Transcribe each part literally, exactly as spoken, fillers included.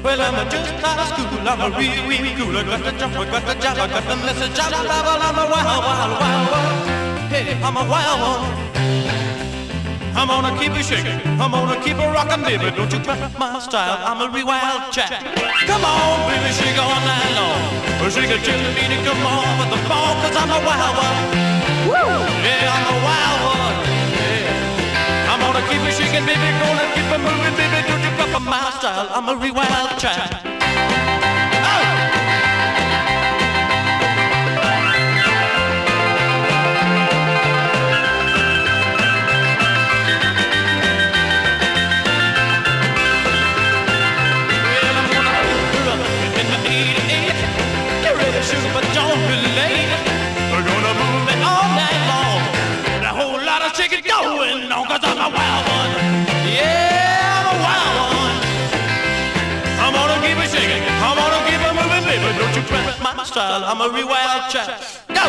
Well, I'm just out of school, I'm a real, real cool. I got the jump, I got the job, I got the message, I'm a level, I'm a wild, wild, wild one. Hey, I'm a wild one. I'm gonna keep it shaking, I'm gonna keep it rockin', baby. Don't you crack my style, I'm a real wild chap. Come on, baby, shake all night long. Shake it till the beat, come on with the ball, cause I'm a wild one. Woo! Yeah, I'm a wild one. Yeah. I'm gonna keep it shaking, baby, gonna keep it moving, baby. Don't you crack my style, I'm a real wild chap. Sugar, but don't be late. We're gonna move it all night long. A whole lot of shaking going on, cause I'm a wild one. Yeah, I'm a wild one. I'm gonna keep it shaking, I'm gonna keep it moving, baby. Don't you crack my style, I'm a real wild chap. Go!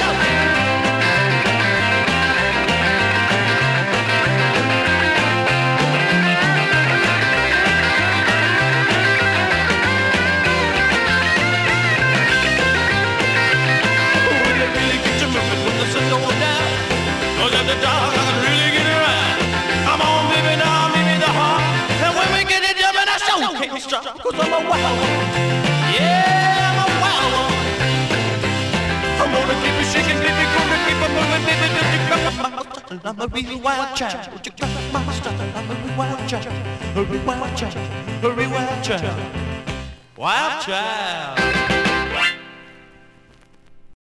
The dog, I can really get around. Come on, baby, now, baby, the heart. And when we get it jumping, I sure can't stop. Cause I'm a wild one. Yeah, I'm a wild one. I'm gonna keep it shaking, baby, gonna keep it moving, baby. Don't you crack my style, I'm a real wild chap. Don't you crack my style, I'm a real wild chap. A real wild chap, a real wild chap. Wild child.